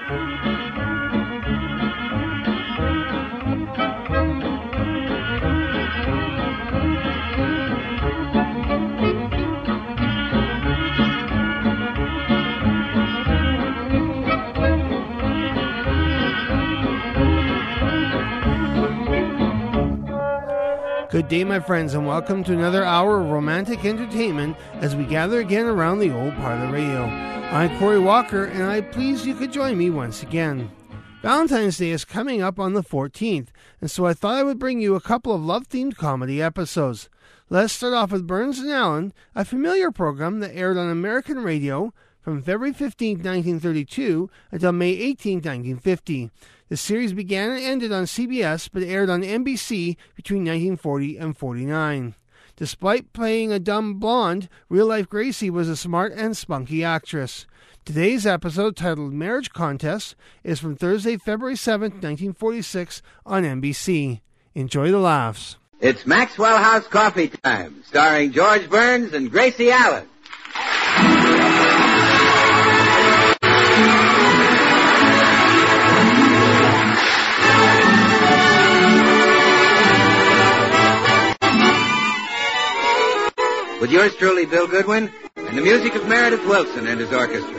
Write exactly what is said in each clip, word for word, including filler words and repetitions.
Good day, my friends, and welcome to another hour of romantic entertainment as we gather again around the old parlor radio. I'm Corey Walker, and I'm pleased you could join me once again. Valentine's Day is coming up on the fourteenth, and so I thought I would bring you a couple of love-themed comedy episodes. Let's start off with Burns and Allen, a familiar program that aired on American radio from February fifteenth, nineteen thirty-two until May eighteenth, nineteen fifty. The series began and ended on C B S, but aired on N B C between nineteen forty and forty-nine. Despite playing a dumb blonde, real-life Gracie was a smart and spunky actress. Today's episode, titled Marriage Contest, is from Thursday, February seventh, nineteen forty-six on N B C. Enjoy the laughs. It's Maxwell House Coffee Time, starring George Burns and Gracie Allen. With yours truly, Bill Goodwin, and the music of Meredith Wilson and his orchestra.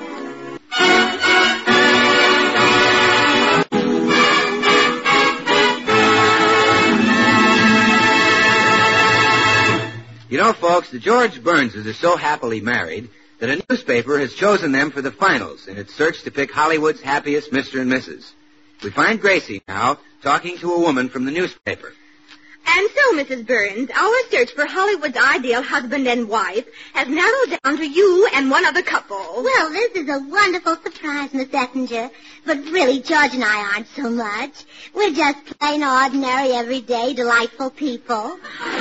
You know, folks, the George Burnses are so happily married that a newspaper has chosen them for the finals in its search to pick Hollywood's happiest Mister and Missus We find Gracie now talking to a woman from the newspaper. And so, Missus Burns, our search for Hollywood's ideal husband and wife has narrowed down to you and one other couple. Well, this is a wonderful surprise, Miss Ettinger. But really, George and I aren't so much. We're just plain, ordinary, everyday, delightful people.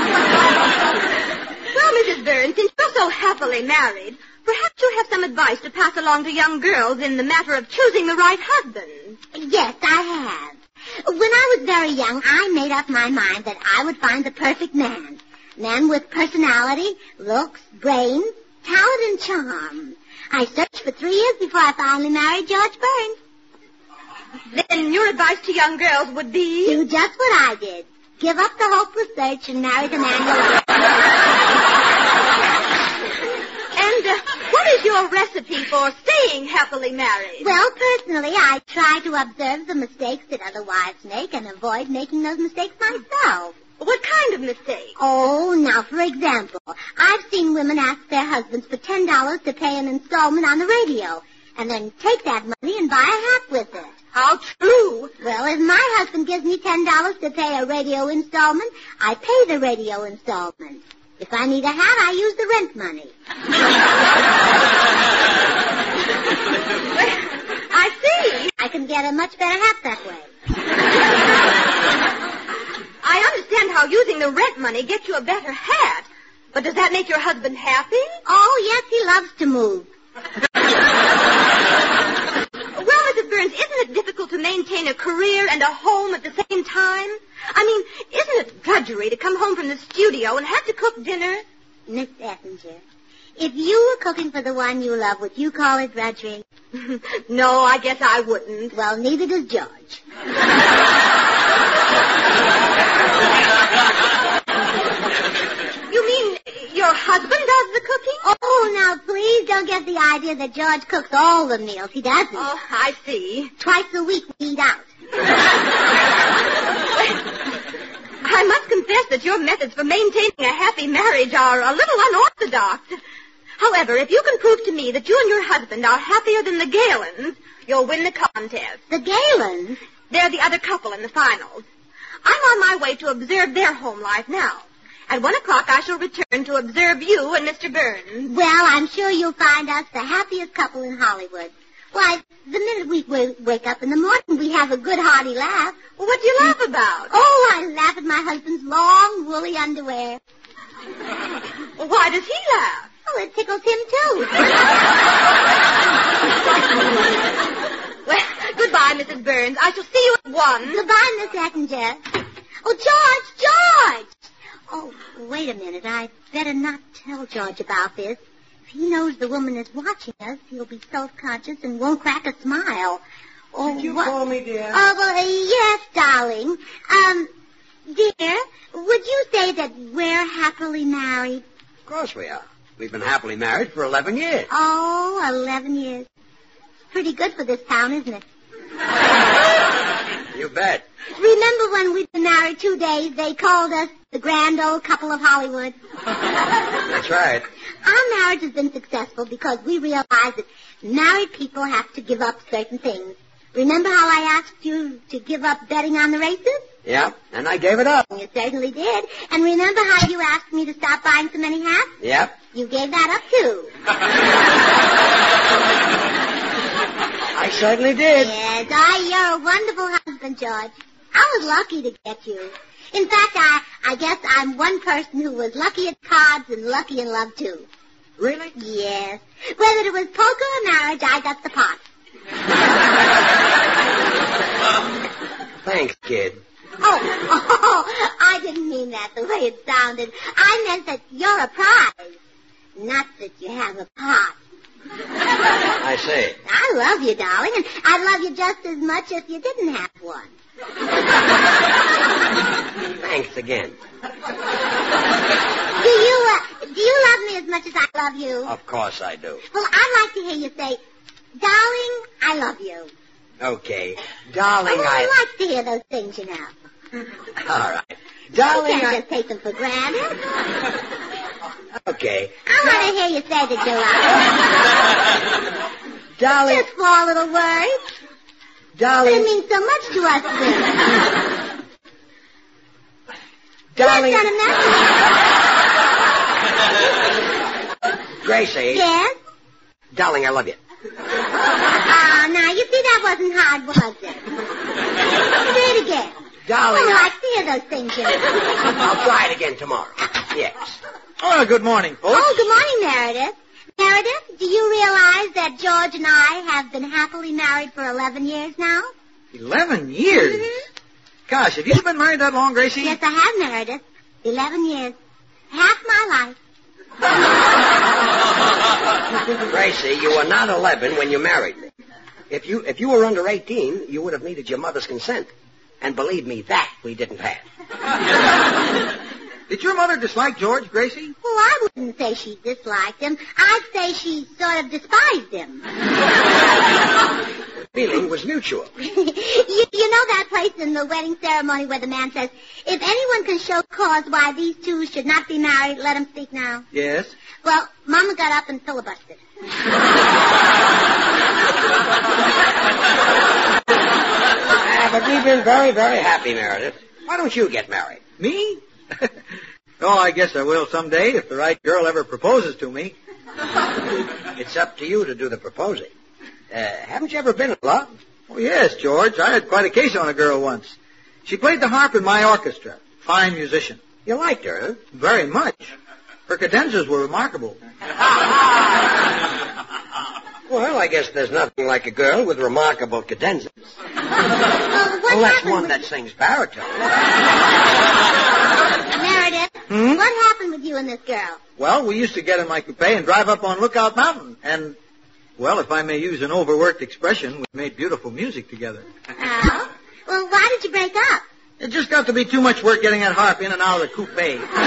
Well, Missus Burns, since you're so happily married, perhaps you have some advice to pass along to young girls in the matter of choosing the right husband. Yes, I have. When I was very young, I made up my mind that I would find the perfect man. Man with personality, looks, brains, talent, and charm. I searched for three years before I finally married George Burns. Then your advice to young girls would be? Do just what I did. Give up the hopeless search and marry the man you love. And uh, what is your recipe for staying happily married? Well, personally, I try to observe the mistakes that other wives make and avoid making those mistakes myself. What kind of mistakes? Oh, now, for example, I've seen women ask their husbands for ten dollars to pay an installment on the radio, and then take that money and buy a hat with it. How true. Well, if my husband gives me ten dollars to pay a radio installment, I pay the radio installment. If I need a hat, I use the rent money. I see. I can get a much better hat that way. I understand how using the rent money gets you a better hat. But does that make your husband happy? Oh, yes, he loves to move. Well, Missus Burns, isn't it difficult to maintain a career and a home at the same time? I mean, isn't it drudgery to come home from the studio and have to cook dinner? Miss Ettinger, if you were cooking for the one you love, would you call it drudgery? No, I guess I wouldn't. Well, neither does George. You mean your husband does the cooking? Oh, now, please don't get the idea that George cooks all the meals. He doesn't. Oh, I see. Twice a week we eat out. I must confess that your methods for maintaining a happy marriage are a little unorthodox. However, if you can prove to me that you and your husband are happier than the Galens, you'll win the contest. The Galens? They're the other couple in the finals. I'm on my way to observe their home life now. At one o'clock, I shall return to observe you and Mister Burns. Well, I'm sure you'll find us the happiest couple in Hollywood. Why, the minute we w- wake up in the morning, we have a good, hearty laugh. Well, what do you laugh about? Oh, I laugh at my husband's long, woolly underwear. Well, why does he laugh? Oh, it tickles him, too. Well, goodbye, Missus Burns. I shall see you at one. Goodbye, Miss Ettinger. Oh, George, George! Oh, wait a minute. I'd better not tell George about this. he knows the woman is watching us, he'll be self-conscious and won't crack a smile. Oh, Did you what? call me, dear? Oh, well, uh, yes, darling. Um, dear, would you say that we're happily married? Of course we are. We've been happily married for eleven years. Oh, eleven years. Pretty good for this town, isn't it? You bet. Remember when we'd been married two days, they called us the grand old couple of Hollywood? That's right. Our marriage has been successful because we realized that married people have to give up certain things. Remember how I asked you to give up betting on the races? Yeah, and I gave it up. You certainly did. And remember how you asked me to stop buying so many hats? Yep. You gave that up, too. I certainly did. Yes, I, you're a wonderful husband, George. I was lucky to get you. In fact, I, I guess I'm one person who was lucky at cards and lucky in love, too. Really? Yes. Whether it was poker or marriage, I got the pot. Thanks, kid. Oh, oh, I didn't mean that the way it sounded. I meant that you're a prize, not that you have a pot. I see. I love you, darling, and I'd love you just as much if you didn't have one. Thanks again. Do you, uh, do you love me as much as I love you? Of course I do. Well, I'd like to hear you say, darling, I love you. Okay. Darling, Oh, I... I like to hear those things, you know. All right. You Darling, can't I... just take them for granted. Okay. I want to hear you say that you love me. Darling, Just four little words. But it darling, means so much to us women. darling... Just sent a message. Gracie. Yes? Darling, I love you. Ah, now, you see, that wasn't hard, was it? Say it again. Darling, Oh, I... I see those things, you know. I'll try it again tomorrow. Yes. Oh, good morning, folks. Oh, good morning, Meredith. Meredith, do you realize that George and I have been happily married for eleven years now? Eleven years? Mm-hmm. Gosh, have you been married that long, Gracie? Yes, I have, Meredith. Eleven years. Half my life. Gracie, you were not eleven when you married me. If you if you were under eighteen, you would have needed your mother's consent. And believe me, that we didn't have. Did your mother dislike George, Gracie? Well, I wouldn't say she disliked him. I'd say she sort of despised him. The feeling was mutual. you, you know that place in the wedding ceremony where the man says, if anyone can show cause why these two should not be married, let him speak now? Yes. Well, Mama got up and filibustered. Ah, but we've been very, very happy, Meredith. Why don't you get married? Me? Oh, I guess I will someday if the right girl ever proposes to me. It's up to you to do the proposing. Uh, haven't you ever been in love? Oh, yes, George. I had quite a case on a girl once. She played the harp in my orchestra. Fine musician. You liked her, huh? Very much. Her cadenzas were remarkable. Well, I guess there's nothing like a girl with remarkable cadenzas. Uh, what Unless happened one with... that sings baritone. Meredith, Hmm? what happened with you and this girl? Well, we used to get in my coupe and drive up on Lookout Mountain. And, well, if I may use an overworked expression, we made beautiful music together. Oh? Well, why did you break up? It just got to be too much work getting that harp in and out of the coupe.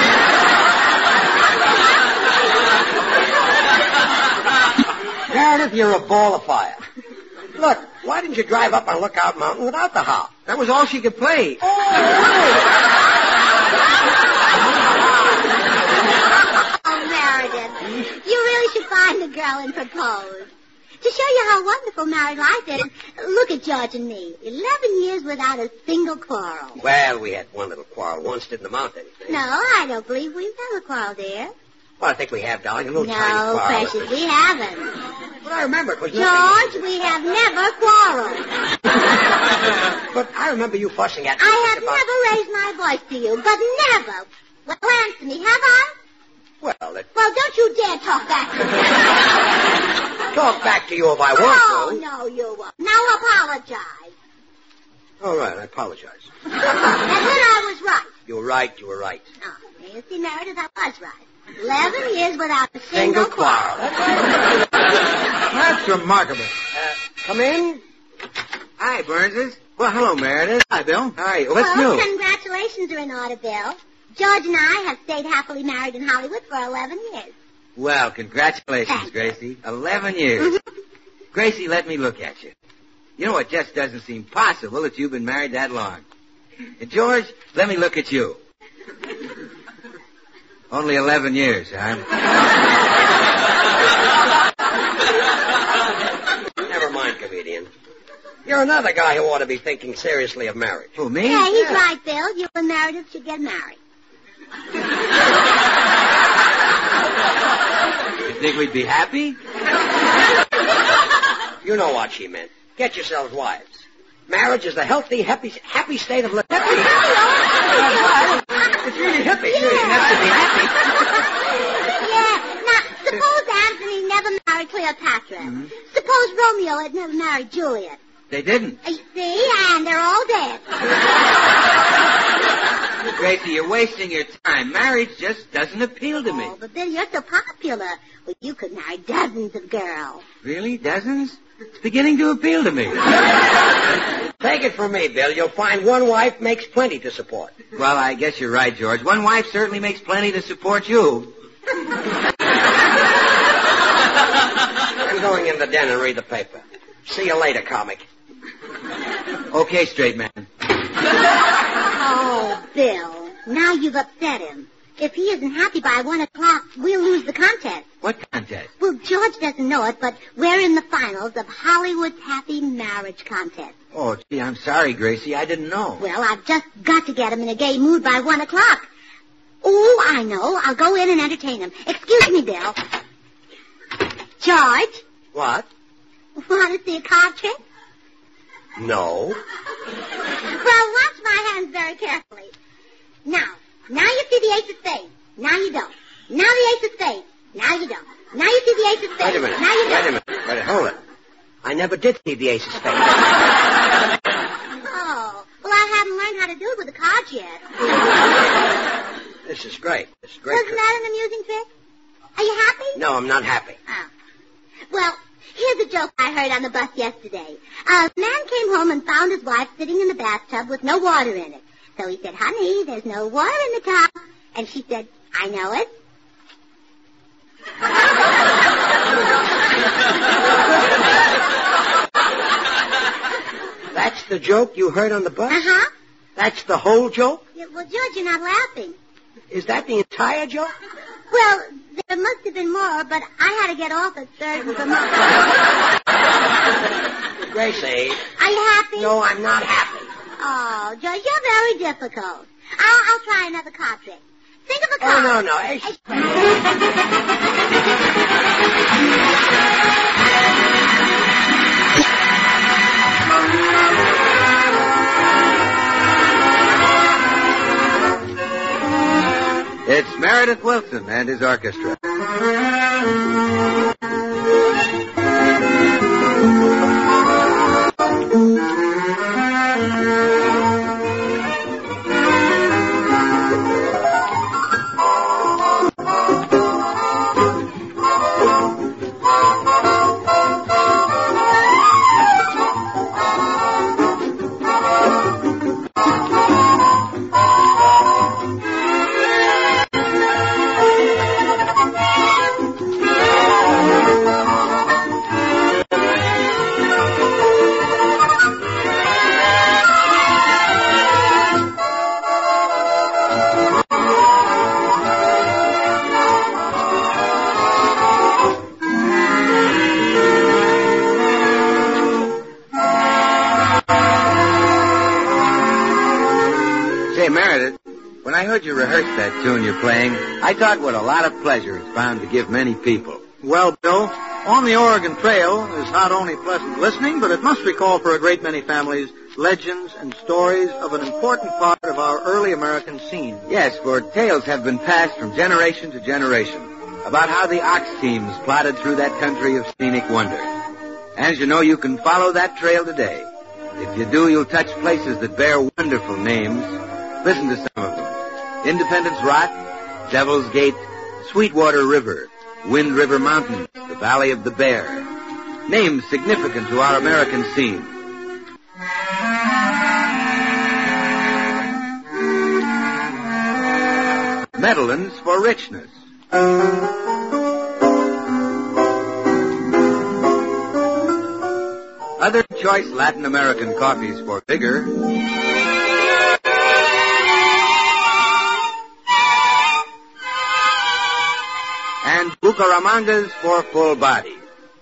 Meredith, you're a ball of fire. Look, why didn't you drive up on Lookout Mountain without the harp? That was all she could play. Oh, Meredith, you really should find a girl and propose. To show you how wonderful married life is, look at George and me. Eleven years without a single quarrel. Well, we had one little quarrel once, didn't amount to anything. No, I don't believe we've ever quarreled, dear. Well, I think we have, darling, a little tiny No, quarrel. precious, we haven't. But I remember it was George, we have never quarreled. But I remember you fussing at me. I have about... never raised my voice to you, but never. Well, answer me, have I? Well, it... Well, don't you dare talk back to me. talk back to you if I Oh, want to. no, you won't. Now apologize. All right, I apologize. And then I was right. You were right, you were right. Oh, you see, Meredith, I was right. Eleven years without a single, Single quarrel. That's remarkable. Uh, come in. Hi, Burnses. Well, hello, Meredith. Hi, Bill. Hi. What's well, new? congratulations are in order, Bill. George and I have stayed happily married in Hollywood for eleven years. Well, congratulations, Thanks. Gracie. Eleven years. Gracie, let me look at you. You know, it just doesn't seem possible that you've been married that long. And George, let me look at you. Only eleven years, huh? Never mind, comedian. You're another guy who ought to be thinking seriously of marriage. Who, me? Yeah, he's right, Bill. You and Meredith should get married. You think we'd be happy? You know what she meant. Get yourselves wives. Marriage is the healthy, happy, happy state of living. It's really hippie. You didn't have to be happy. Yeah. Now, suppose Anthony never married Cleopatra. Mm-hmm. Suppose Romeo had never married Juliet. They didn't. Uh, see? And they're all dead. Gracie, you're wasting your time. Marriage just doesn't appeal to me. Oh, but Bill, you're so popular. Well, you could marry dozens of girls. Really? Dozens? It's beginning to appeal to me. Take it from me, Bill. You'll find one wife makes plenty to support. Well, I guess you're right, George. One wife certainly makes plenty to support you. I'm going in the den and read the paper. See you later, comic. Okay, straight man. Oh, Bill, now you've upset him. If he isn't happy by one o'clock, we'll lose the contest. What contest? Well, George doesn't know it, but we're in the finals of Hollywood's Happy Marriage Contest. Oh, gee, I'm sorry, Gracie. I didn't know. Well, I've just got to get him in a gay mood by one o'clock. Oh, I know. I'll go in and entertain him. Excuse me, Bill. George, What? want to see a card trick? No. Well, watch my hands very carefully. Now, now you see the ace of spades. Now you don't. Now the ace of spades. Now you don't. Now you see the ace of spades. Wait a minute. Now you Wait a don't. minute. Wait a minute. Hold it. I never did see the ace of spades. Oh, well, I haven't learned how to do it with the cards yet. This is great. This is great. Wasn't that an amusing trick? Are you happy? No, I'm not happy. Oh. Well, here's a joke I heard on the bus yesterday. A man came home and found his wife sitting in the bathtub with no water in it. So he said, honey, there's no water in the tub. And she said, I know it. That's the joke you heard on the bus? Uh-huh. That's the whole joke? Yeah, well, George, you're not laughing. Is that the entire joke? Well, there must have been more, but I had to get off at third and Vermont. Gracie. Are you happy? No, I'm not happy. Oh, George, you're very difficult. I'll, I'll try another card trick. Think of a Oh, card. no, no. Ace- It's Meredith Wilson and his orchestra. Say, Meredith, when I heard you rehearse that tune you're playing, I thought what a lot of pleasure it's bound to give many people. Well, Bill, On the Oregon Trail is not only pleasant listening, but it must recall for a great many families legends and stories of an important part of our early American scene. Yes, for tales have been passed from generation to generation about how the ox teams plodded through that country of scenic wonder. And as you know, you can follow that trail today. If you do, you'll touch places that bear wonderful names. Listen to some of them. Independence Rock, Devil's Gate, Sweetwater River, Wind River Mountain, the Valley of the Bear. Names significant to our American scene. Meadowlands for richness. Other choice Latin American coffees for vigor. And Bucaramangas for full body.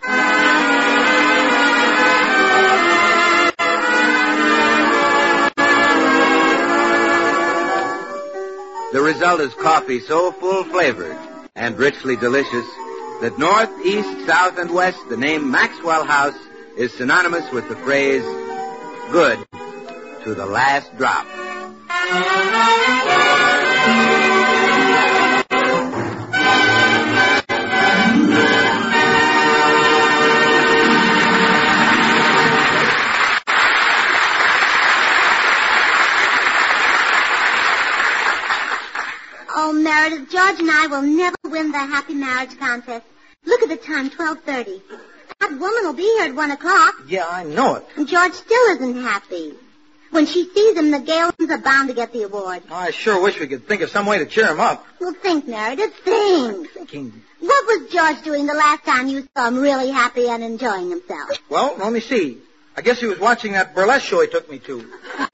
The result is coffee so full-flavored and richly delicious that north, east, south, and west, the name Maxwell House is synonymous with the phrase, good to the last drop. Oh, Meredith, George and I will never win the happy marriage contest. Look at the time, twelve thirty. That woman will be here at one o'clock. Yeah, I know it. And George still isn't happy. When she sees him, the Galens are bound to get the award. I sure wish we could think of some way to cheer him up. Well, think, Meredith, think. Thinking. What was George doing the last time you saw him really happy and enjoying himself? Well, let me see. I guess he was watching that burlesque show he took me to.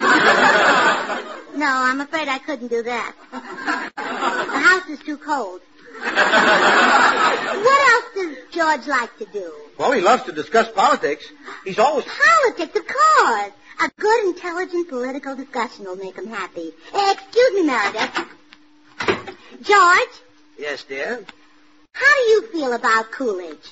No, I'm afraid I couldn't do that. The house is too cold. What else does George like to do? Well, he loves to discuss politics. He's always... Politics, of course. A good, intelligent political discussion will make him happy. Uh, excuse me, Meredith. George? Yes, dear? How do you feel about Coolidge?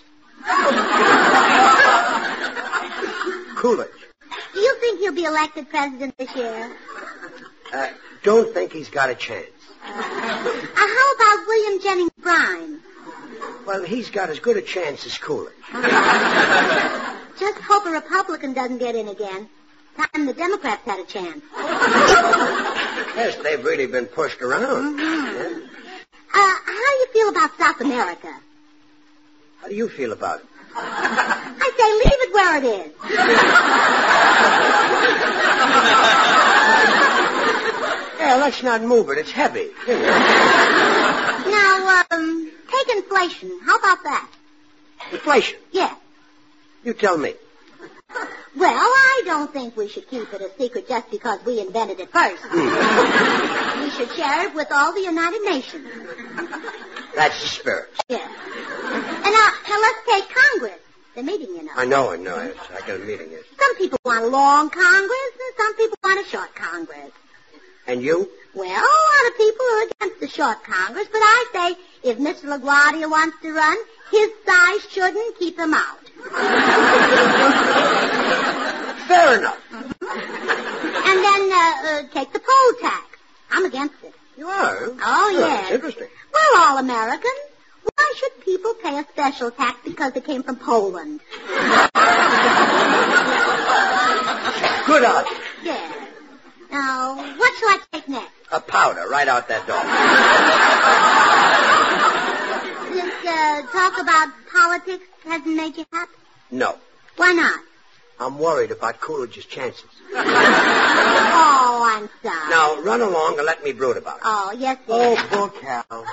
Coolidge. Do you think he'll be elected president this year? Uh, don't think he's got a chance. Uh, how about William Jennings Bryan? Well, he's got as good a chance as Coolidge. Just hope a Republican doesn't get in again. Time the Democrats had a chance. Yes, they've really been pushed around. Mm-hmm. Yeah. Uh, how do you feel about South America? How do you feel about it? I say leave it where it is. Yeah, let's not move it. It's heavy. Now, um, take inflation. How about that? Inflation? Yeah. You tell me. Well, I don't think we should keep it a secret just because we invented it first. We should share it with all the United Nations. That's the spirit. Yeah. And now, now let's take Congress. The meeting, you know. I know, I know. I got a meeting. Yes. Some people want a long Congress, and some people want a short Congress. And you? Well, a lot of people are against the short Congress, but I say if Mister LaGuardia wants to run, his size shouldn't keep him out. Fair enough. And then uh, uh, take the poll tax. I'm against it. You are? Oh, Oh, yes. that's interesting. We're all Americans. Why should people pay a special tax because they came from Poland? Good argument. Yeah. Now, what shall I take next? A powder right out that door. This uh, talk about politics hasn't made you happy? No. Why not? I'm worried about Coolidge's chances. Oh, I'm sorry. Now, run along and let me brood about it. Oh, yes, Oh, dear. poor Cal.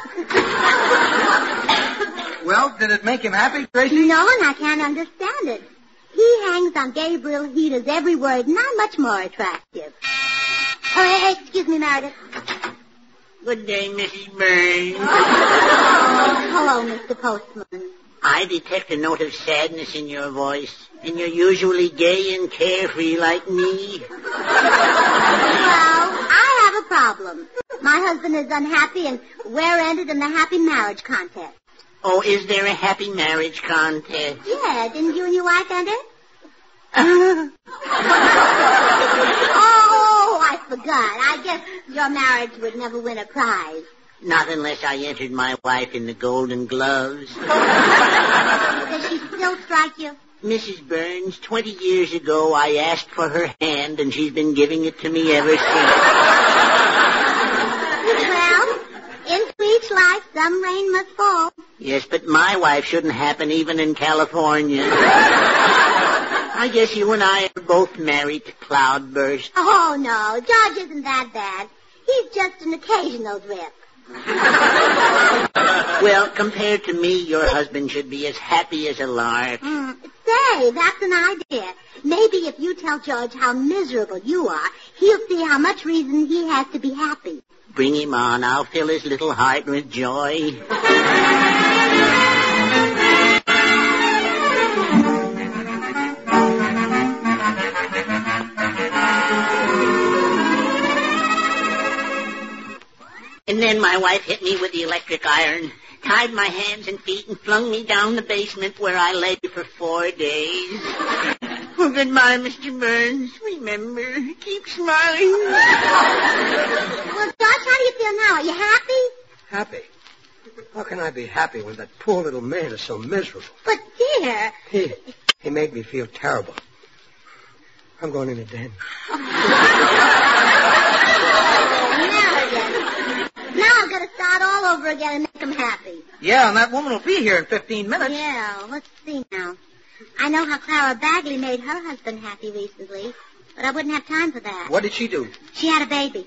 Well, did it make him happy, Gracie? No, and I can't understand it. He hangs on Gabriel Heater's every word, and I'm much more attractive. Oh, hey, excuse me, Meredith. Good day, Missus Burns. Oh, hello, Mister Postman. I detect a note of sadness in your voice, and you're usually gay and carefree like me. Well, I have a problem. My husband is unhappy, and we're ended in the happy marriage contest. Oh, is there a happy marriage contest? Yeah, didn't you and your wife enter? Oh, I forgot. I guess your marriage would never win a prize. Not unless I entered my wife in the Golden Gloves. Does she still strike you? Missus Burns, twenty years ago I asked for her hand, and she's been giving it to me ever since. Well, into each life, some rain must fall. Yes, but my wife shouldn't happen even in California. I guess you and I are both married to cloudburst. Oh, no, George isn't that bad. He's just an occasional drip. Well, compared to me, your husband should be as happy as a lark. Mm. Say, that's an idea. Maybe if you tell George how miserable you are, he'll see how much reason he has to be happy. Bring him on. I'll fill his little heart with joy. And then my wife hit me with the electric iron, tied my hands and feet, and flung me down the basement where I lay for four days. Oh, goodbye, Mister Burns. Remember, keep smiling. Well, George, how do you feel now? Are you happy? Happy? How can I be happy when that poor little man is so miserable? But, dear... He, he made me feel terrible. I'm going in the den. Now I've got to start all over again and make him happy. Yeah, and that woman will be here in fifteen minutes. Yeah, let's see now. I know how Clara Bagley made her husband happy recently, but I wouldn't have time for that. What did she do? She had a baby.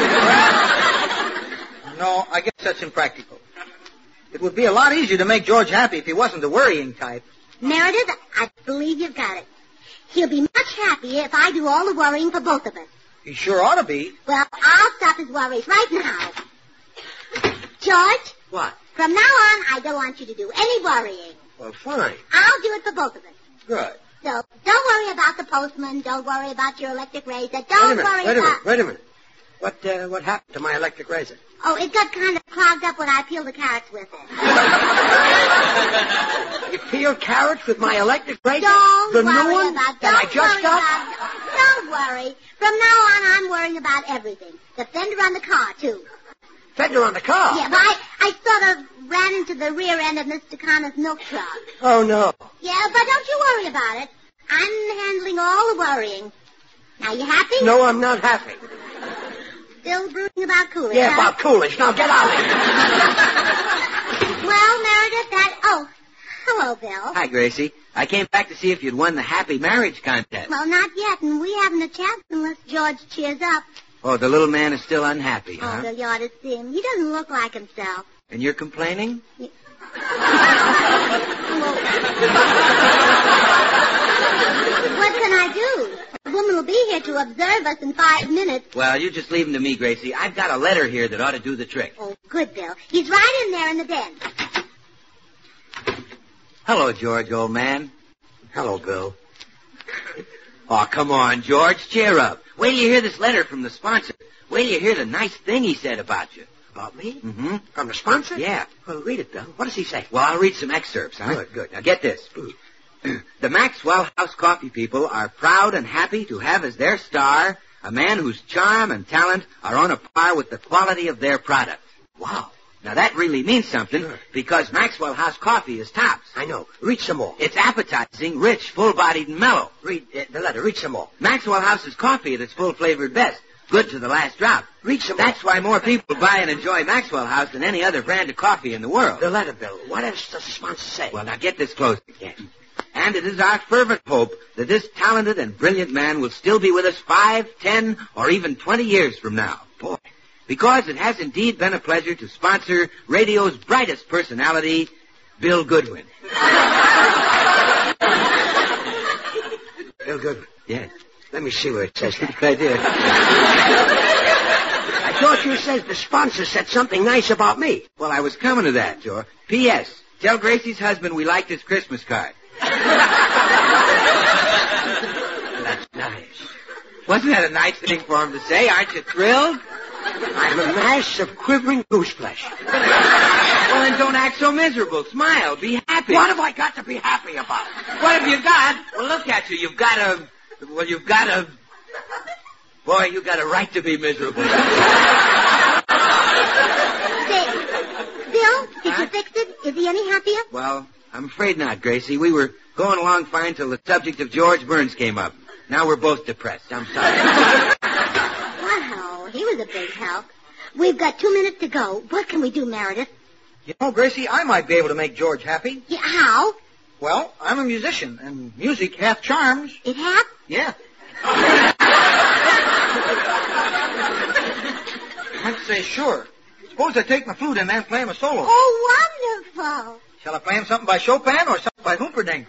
No, I guess that's impractical. It would be a lot easier to make George happy if he wasn't the worrying type. Meredith, I believe you've got it. He'll be much happier if I do all the worrying for both of us. He sure ought to be. Well, I'll stop his worries right now. George? What? From now on, I don't want you to do any worrying. Well, fine. I'll do it for both of us. Good. So, don't worry about the postman. Don't worry about your electric razor. Don't wait a minute, worry wait a about... minute, wait a minute. What, uh, what happened to my electric razor? Oh, it got kind of clogged up when I peeled the carrots with it. You peeled carrots with my electric razor? Don't the worry new one about... that Don't I just worry got? about... Don't worry. From now on, I'm worrying about everything. The fender on the car, too. Fender on the car? Yeah, but I, I sort of ran into the rear end of Mister Connor's milk truck. Oh, no. Yeah, but don't you worry about it. I'm handling all the worrying. Now, you happy? No, I'm not happy. Still brooding about Coolidge, Yeah, huh? about Coolidge. Now, get out of here. Well, Meredith, that... Oh, hello, Bill. Hi, Gracie. I came back to see if you'd won the happy marriage contest. Well, not yet, and we haven't a chance unless George cheers up. Oh, the little man is still unhappy, huh? Oh, Bill, you ought to see him. He doesn't look like himself. And you're complaining? What can I do? The woman will be here to observe us in five minutes. Well, you just leave him to me, Gracie. I've got a letter here that ought to do the trick. Oh, good, Bill. He's right in there in the den. Hello, George, old man. Hello, Bill. Oh, come on, George. Cheer up. Wait till you hear this letter from the sponsor. Wait till you hear the nice thing he said about you. About me? Mm-hmm. From the sponsor? Yeah. Well, read it, Bill. What does he say? Well, I'll read some excerpts, huh? Good, good. Now, get this. The Maxwell House Coffee people are proud and happy to have as their star a man whose charm and talent are on a par with the quality of their product. Wow. Now, that really means something, Sure. because Maxwell House Coffee is tops. I know. Read some more. It's appetizing, rich, full-bodied, and mellow. Read uh, the letter. Read some more. Maxwell House's coffee at its full-flavored best. Good to the last drop. Read some That's why more people buy and enjoy Maxwell House than any other brand of coffee in the world. The letter, Bill. What else does the sponsor say? Well, now get this close again. And it is our fervent hope that this talented and brilliant man will still be with us five, ten, or even twenty years from now. Boy. Because it has indeed been a pleasure to sponsor radio's brightest personality, Bill Goodwin. Bill Goodwin. Yes. Let me see where it says that. I did. I thought you said the sponsor said something nice about me. Well, I was coming to that, George. P S. Tell Gracie's husband we liked his Christmas card. That's nice. Wasn't that a nice thing for him to say? Aren't you thrilled? I'm a mass of quivering goose flesh. Well, then don't act so miserable. Smile. Be happy. What have I got to be happy about? What have you got? Well, look at you. You've got a... Well, you've got a... Boy, you got a right to be miserable. Say, Bill, did Huh? you fix it? Is he any happier? Well, I'm afraid not, Gracie. We were going along fine till the subject of George Burns came up. Now we're both depressed. I'm sorry. Wow, he was a big help. We've got two minutes to go. What can we do, Meredith? You know, Gracie, I might be able to make George happy. Yeah, how? Well, I'm a musician, and music hath charms. It hath? Yeah. I'd say sure. Suppose I take my flute in there and play him a solo. Oh, wonderful. Shall I play him something by Chopin or something by Humperdinck?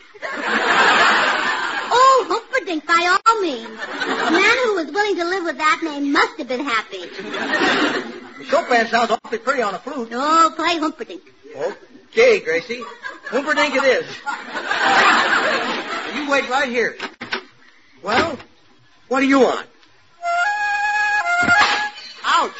Oh, Humperdinck, by all means. The man who was willing to live with that name must have been happy. Chopin sounds awfully pretty on a flute. Oh, play Humperdinck. Okay, Gracie. Humperdinck it is. You wait right here. Well, what do you want? Ouch!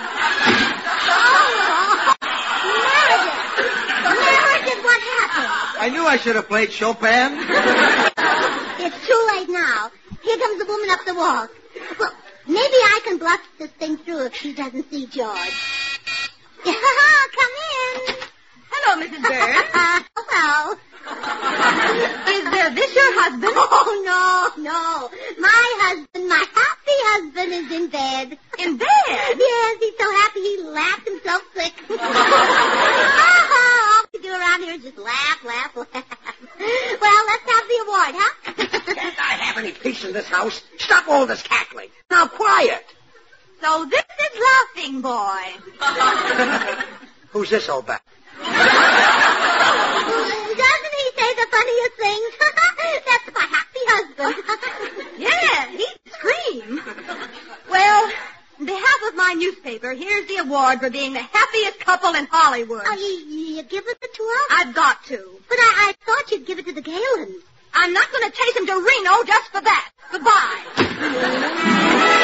Oh, Meredith! Meredith, what happened? I knew I should have played Chopin. It's too late now. Here comes the woman up the walk. Well, maybe I can bluff this thing through if she doesn't see George. Come in. Hello, Missus Burns. Hello. Is uh, this your husband? Oh, no, no. My husband, my happy husband is in bed. In bed? Yes, he's so happy he laughed himself sick. All we do around here is just laugh, laugh, laugh. Well, let's have the award, huh? Can't I have any peace in this house? Stop all this cackling. Now, quiet. So this is Laughing Boy. Who's this old bat? Doesn't he say the funniest things? That's my happy husband. Yeah, he'd scream. Well, on behalf of my newspaper, here's the award for being the happiest couple in Hollywood. Oh, you, you give it to us? I've got to. But I, I thought you'd give it to the Galens. I'm not going to chase him to Reno just for that. Goodbye.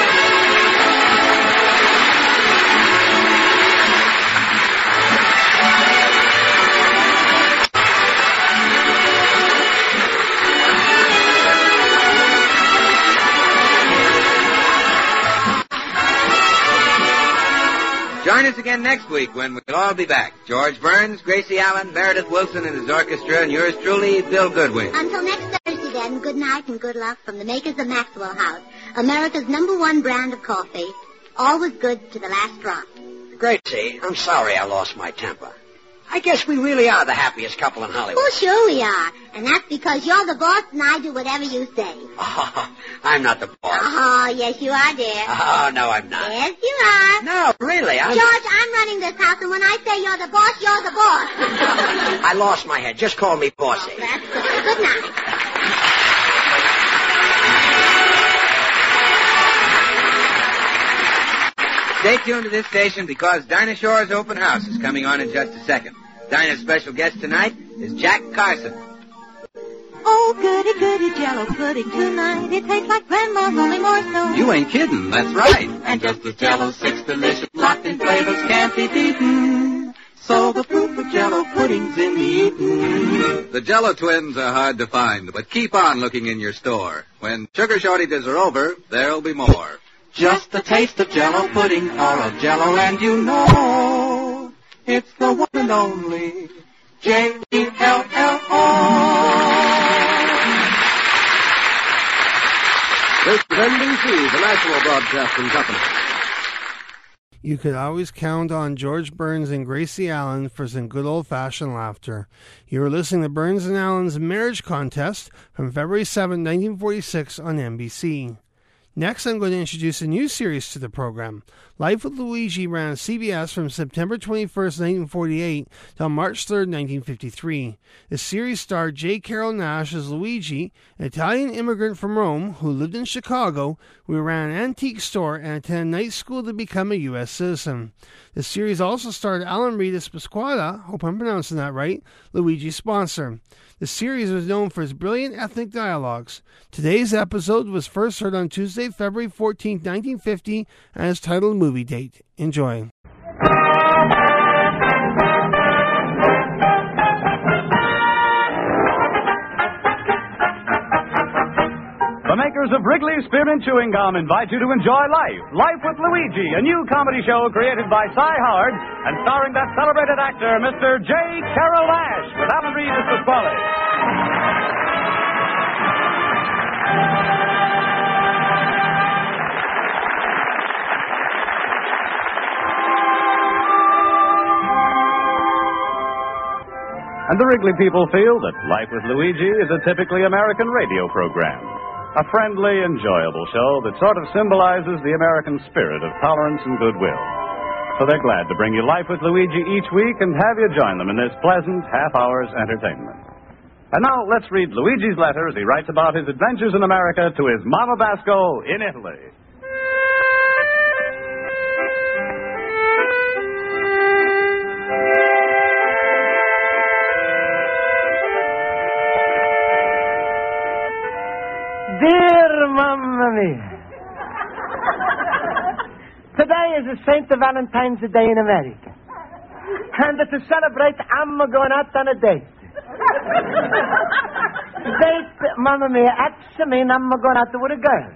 Join us again next week when we'll all be back. George Burns, Gracie Allen, Meredith Wilson and his orchestra, and yours truly, Bill Goodwin. Until next Thursday, then, good night and good luck from the makers of Maxwell House, America's number one brand of coffee. Always good to the last drop. Gracie, I'm sorry I lost my temper. I guess we really are the happiest couple in Hollywood. Well, sure we are. And that's because you're the boss and I do whatever you say. Oh, I'm not the boss. Oh, yes, you are, dear. Oh, no, I'm not. Yes, you are. No, really, I'm... George, I'm running this house, and when I say you're the boss, you're the boss. I lost my head. Just call me bossy. Oh, that's good. Good night. Stay tuned to this station because Dinah Shore's open house is coming on in just a second. Dinah's special guest tonight is Jack Carson. Oh, goody, goody Jello pudding tonight. It tastes like Grandma's, only more so. You ain't kidding, that's right. And just as Jello's six delicious locked in flavors can't be beaten. So the proof of Jello pudding's in the eating. The Jello twins are hard to find, but keep on looking in your store. When sugar shortages are over, there'll be more. Just a taste of Jello pudding or of Jello and you know it's the one and only J E L L O. This is N B C, the National Broadcasting Company. You could always count on George Burns and Gracie Allen for some good old-fashioned laughter. You were listening to Burns and Allen's Marriage Contest from February seventh, nineteen forty-six on N B C. Next, I'm going to introduce a new series to the program. Life with Luigi ran on C B S from September twenty-first, nineteen forty-eight till March third, nineteen fifty-three. The series starred J. Carrol Naish as Luigi, an Italian immigrant from Rome who lived in Chicago, who ran an antique store and attended night school to become a U S citizen. The series also starred Alan Reed as Pasquale, hope I'm pronouncing that right, Luigi's sponsor. The series was known for its brilliant ethnic dialogues. Today's episode was first heard on Tuesday, February fourteenth, nineteen fifty, and is titled Movie Date. Enjoy. The makers of Wrigley's Spearmint Chewing Gum invite you to enjoy Life. Life with Luigi, a new comedy show created by Cy Howard and starring that celebrated actor, Mister J. Carrol Naish, with Alan Reed as Pasquale. And the Wrigley people feel that Life with Luigi is a typically American radio program. A friendly, enjoyable show that sort of symbolizes the American spirit of tolerance and goodwill. So they're glad to bring you Life with Luigi each week and have you join them in this pleasant half-hour's entertainment. And now let's read Luigi's letter as he writes about his adventures in America to his Mama Basco in Italy. Dear Mamma Mia, today is the Saint Valentine's Day in America. And to celebrate, I'm going out on a date. Date, Mamma Mia, actually mean I'm going out with a girl.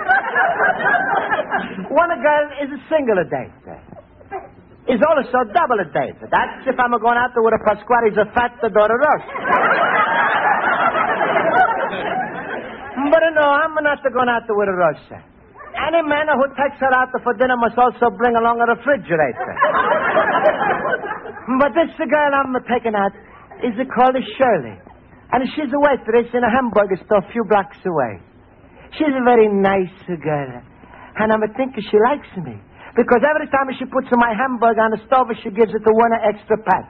One girl is a single date. Is also double a date. That's if I'm going out with a Pasquale Zaffetta Dora Rosa. But no, I'm not going out with a Rosa. Any man who takes her out for dinner must also bring along a refrigerator. But this girl I'm taking out is called Shirley. And she's a waitress in a hamburger store a few blocks away. She's a very nice girl. And I'm thinking she likes me. Because every time she puts my hamburger on the stove, she gives it to one extra pat.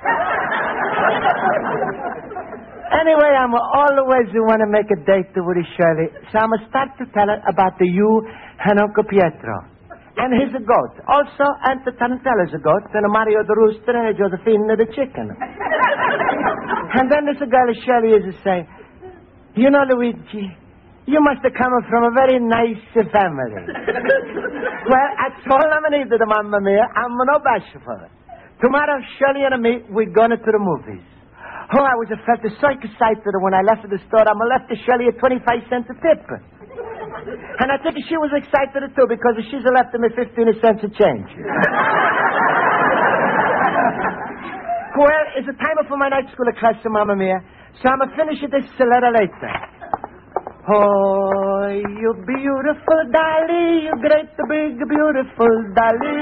Anyway, I'm always want to make a date with Shirley, so I'm going to start to tell her about the you and Uncle Pietro. And he's a goat. Also, Aunt Tarantella is a goat, and Mario the rooster, and Josephine the chicken. And then this girl Shirley is to say, you know, Luigi, you must have come from a very nice family. Well, that's all I'm going to need, Mamma Mia. I'm no bashful. Tomorrow, Shirley and me, we're going to the movies. Oh, I was felt so excited when I left the store. I left Shirley a twenty-five cents a tip. And I think she was excited, too, because she's left me fifteen cents a change. Well, it's the time for my night school class, Mamma Mia. So I'm going to finish this letter later. Oh, you beautiful dolly, you great big beautiful dolly.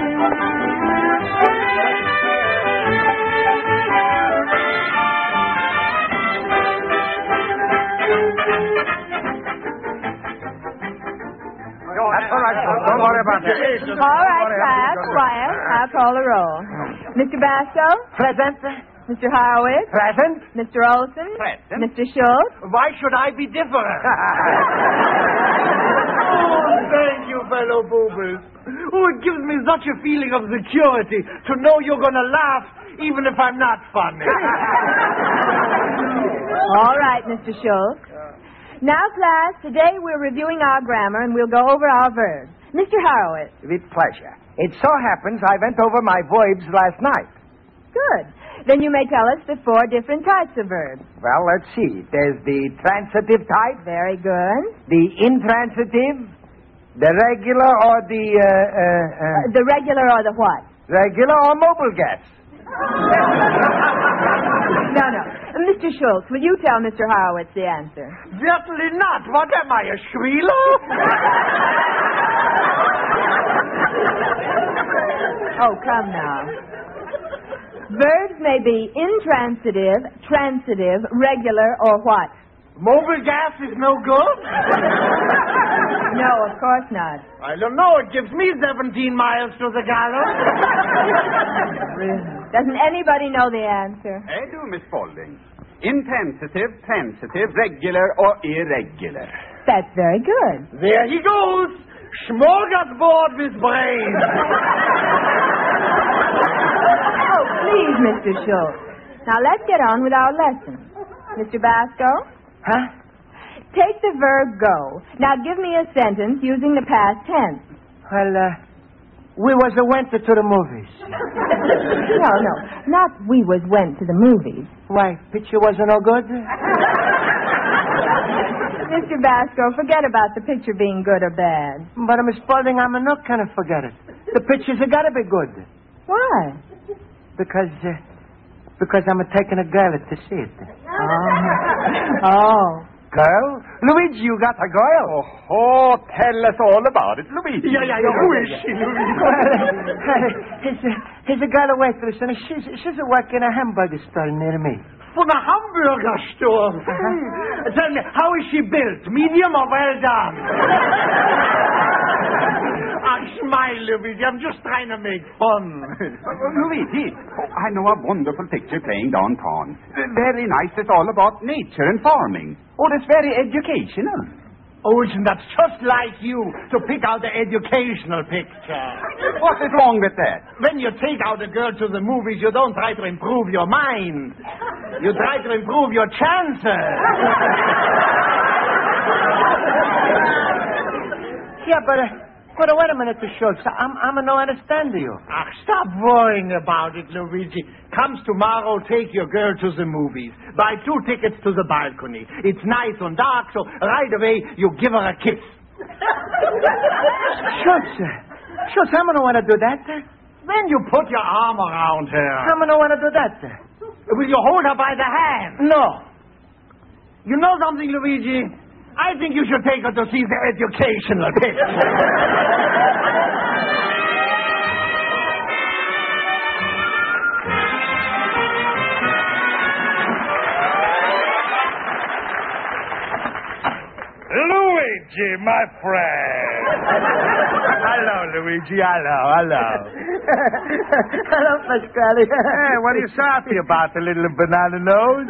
That's all right, son. Don't worry about that. All right, class, quiet. I'll call the roll. Mister Basco? Present. Mister Horowitz? Present. Mister Olson? Present. Mister Schultz? Why should I be different? Oh, thank you, fellow boobers. Oh, it gives me such a feeling of security to know you're going to laugh even if I'm not funny. All right, Mister Schultz. Now, class, today we're reviewing our grammar and we'll go over our verbs. Mister Horowitz. With pleasure. It so happens I went over my verbs last night. Good. Then you may tell us the four different types of verbs. Well, let's see. There's the transitive type. Very good. The intransitive. The regular or the... Uh, uh, uh, the regular or the what? Regular or mobile guest. No, no. Mister Schultz, will you tell Mister Horowitz the answer? Certainly not. What am I, a Schwieler? Oh, come now. Verbs may be intransitive, transitive, regular, or what? Mobile gas is no good? No, of course not. I don't know. It gives me seventeen miles to the gallon. Really? Doesn't anybody know the answer? I do, Miss Spaulding. Intransitive, transitive, regular, or irregular. That's very good. There he goes. Smorgasbord with brains. Oh, please, Mister Schultz. Now, let's get on with our lesson. Mister Basco? Huh? Take the verb go. Now, give me a sentence using the past tense. Well, uh, we was a went to the movies. No, no. Not we was went to the movies. Why, picture wasn't no good? Mister Basco, forget about the picture being good or bad. But, Miss Spaulding, I'm not going to forget it. The pictures have got to be good. Why? Because, uh, because I'm taking a girl to see it. Oh. Oh. Girl? Luigi, you got a girl? Oh, oh, tell us all about it, Luigi. Yeah, yeah, yeah. Who is she, Luigi? Well, he's, a, he's a girl, a waitress, and she's, she's a working in a hamburger store near me. From a hamburger store. Uh-huh. Tell me, how is she built? Medium or well done? Ah, smile, Luigi. I'm just trying to make fun. Uh, Luigi, oh, I know a wonderful picture playing downtown. Uh, very nice. It's all about nature and farming. Oh, it's very educational. Oh, isn't that just like you to pick out the educational picture? What is wrong with that? When you take out a girl to the movies, you don't try to improve your mind. You try to improve your chances. Yeah, but, uh, but uh, wait a minute, Schultz. I'm, I'm a no understand you. Ah, stop worrying about it, Luigi. Comes tomorrow, take your girl to the movies. Buy two tickets to the balcony. It's nice and dark, so right away you give her a kiss. Schultz, Schultz, I'm gonna want to do that. Then you put your arm around her. I'm gonna want to do that. Will you hold her by the hand? No. You know something, Luigi? I think you should take her to see the educational picture. Luigi, my friend. Hello, Luigi. Hello, hello. Hello, Pasquale. Hey, what are you so happy about, the little banana nose?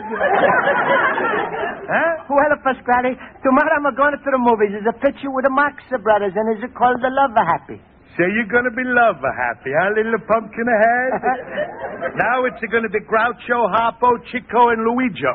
Huh? Well, Pasquale, tomorrow I'm going to the movies. There's a picture with the Marx Brothers, and it's called The Lover Happy. So you're going to be lover happy, huh, little pumpkin ahead? Now it's going to be Groucho, Harpo, Chico, and Luigi.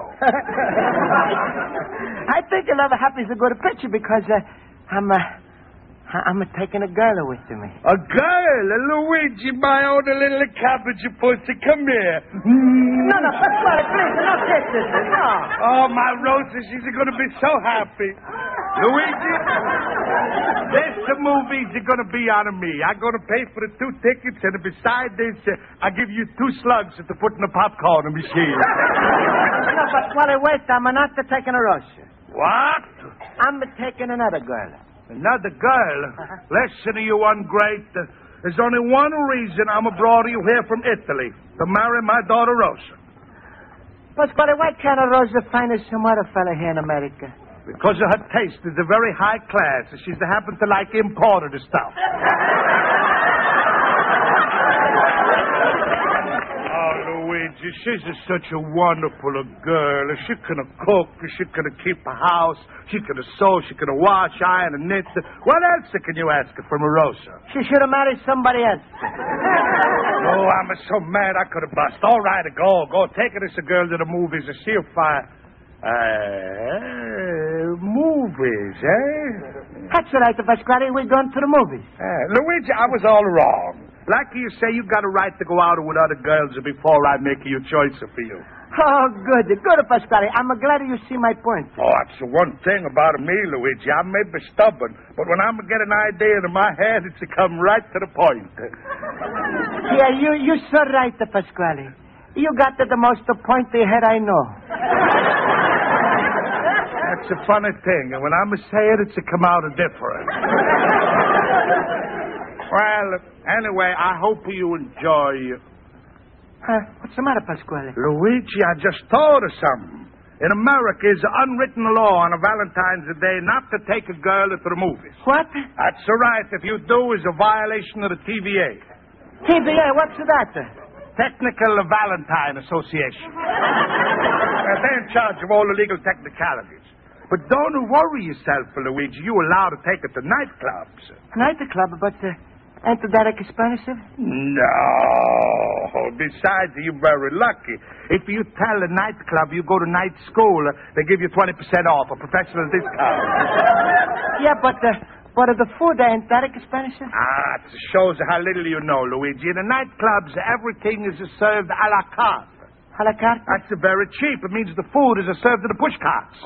I think A Lover Happy is a good picture because uh, I'm uh, I'm uh, taking a girl with me. A girl? A Luigi, my own little cabbage pussy. Come here. No, no, Pasquale, please, not this, this, no. Oh, my Rosa, she's going to be so happy. Luigi, this the movies are going to be on me. I'm going to pay for the two tickets, and beside this, uh, I give you two slugs to put in the popcorn machine. No, Pasquale, wait, I'm not taking a rush. What? I'm taking another girl. Another girl? Uh-huh. Listen to you, one great. Uh, there's only one reason I'm brought you here from Italy, to marry my daughter Rosa. Pasquale, why can't a Rosa find us some other fella here in America? Because of her taste is a very high class. She's happen to like imported stuff. Oh, Luigi, she's just such a wonderful girl. She can cook, she can keep a house, she can sew, she can wash, iron, and knit. What else can you ask from a Rosa? She should have married somebody else. Oh, I'm so mad I could have bust. All right, go, go. Take this girl to the movies and see if I... Uh, movies, eh? That's right, Pasquale. We're going to the movies. Uh, Luigi, I was all wrong. Like you say, you've got a right to go out with other girls before I make you choice for you. Oh, good. Good, Pasquale. I'm glad you see my point. Oh, that's the one thing about me, Luigi. I may be stubborn, but when I'm get an idea in my head, it's to come right to the point. Yeah, you, you're so right, Pasquale. You got to the most pointy head I know. That's a funny thing, and when I'm a say it, it's to come out different. Well, anyway, I hope you enjoy. Huh? What's the matter, Pasquale? Luigi, I just thought of something. In America, it's an unwritten law on a Valentine's Day not to take a girl to the movies. What? That's right. If you do, it's a violation of the T V A. T V A? What's that? Technical Valentine Association. uh, they're in charge of all the legal technicalities. But don't worry yourself, Luigi. You're allowed to take it to nightclubs. Nightclub? But uh, ain't that expensive? No. Besides, you're very lucky. If you tell a nightclub you go to night school, they give you twenty percent off, a professional discount. Yeah, but... Uh... But the food ain't that expensive? Ah, it shows how little you know, Luigi. In the nightclubs, everything is served a la carte. A la carte? That's very cheap. It means the food is served in the push carts.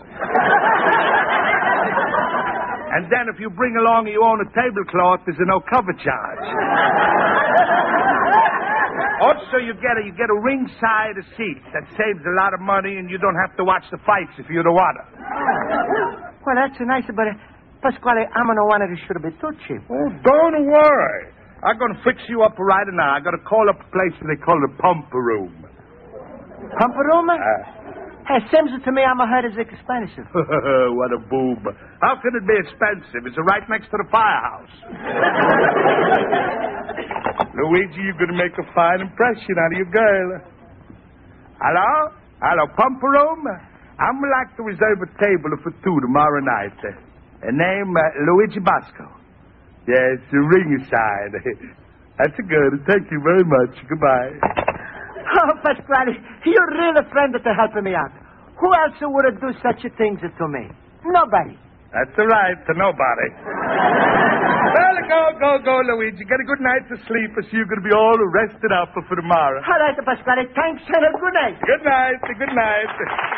And then if you bring along your own tablecloth, there's a no cover charge. Also, you get a you get a ringside seat. That saves a lot of money, and you don't have to watch the fights if you don't want to. Well, that's nice, but... Uh... Pasquale, I'm going to want it should be too cheap. Oh, don't worry. I'm going to fix you up right now. I got to call up a place they call the pump room. Pump room? Uh, It seems to me I'm heard is expensive. What a boob. How can it be expensive? It's right next to the firehouse. Luigi, you're going to make a fine impression out of your girl. Hello? Hello, pump room? I'm like to reserve a table for two tomorrow night. A name, uh, Luigi Basco. Yes, ringside. That's good. Thank you very much. Goodbye. Oh, Pasquale, you're really a friend to help me out. Who else would do such things to me? Nobody. That's all right, to nobody. Well, go, go, go, Luigi. Get a good night's sleep, so you're going to be all rested up for tomorrow. All right, Pasquale. Thanks, and a good night. Good night. Good night.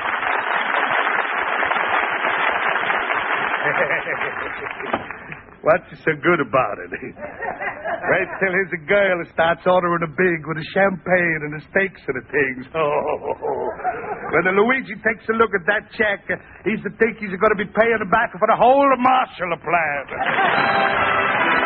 What's so good about it? Wait till his girl starts ordering a big with a champagne and the steaks and the things. Oh. When the Luigi takes a look at that check, he's to think he's going to be paying back for the whole Marshall Plan.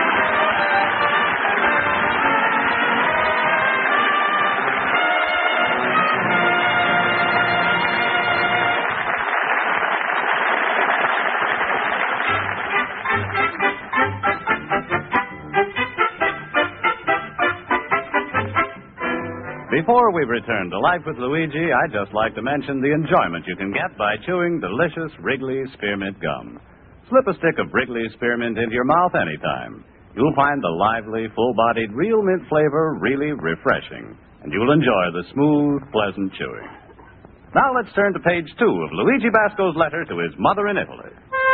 Before we return to Life with Luigi, I'd just like to mention the enjoyment you can get by chewing delicious Wrigley Spearmint gum. Slip a stick of Wrigley Spearmint into your mouth anytime. You'll find the lively, full-bodied real mint flavor really refreshing, and you'll enjoy the smooth, pleasant chewing. Now let's turn to page two of Luigi Basco's letter to his mother in Italy.